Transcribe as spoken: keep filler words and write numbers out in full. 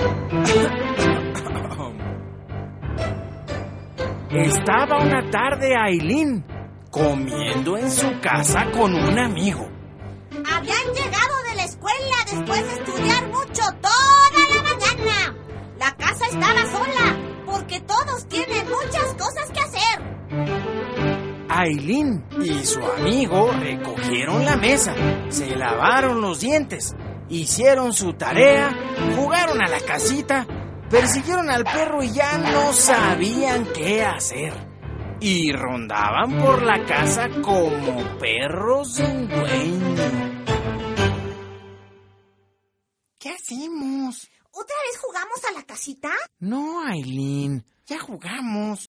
Estaba una tarde Ailín comiendo en su casa con un amigo. Habían llegado de la escuela después de estudiar mucho toda la mañana. La casa estaba sola porque todos tienen muchas cosas que hacer. Ailín y su amigo recogieron la mesa, se lavaron los dientes, hicieron su tarea, jugaron a la casita, persiguieron al perro y ya no sabían qué hacer. Y rondaban por la casa como perros sin dueño. ¿Qué hacemos? ¿Otra vez jugamos a la casita? No, Ailín, ya jugamos.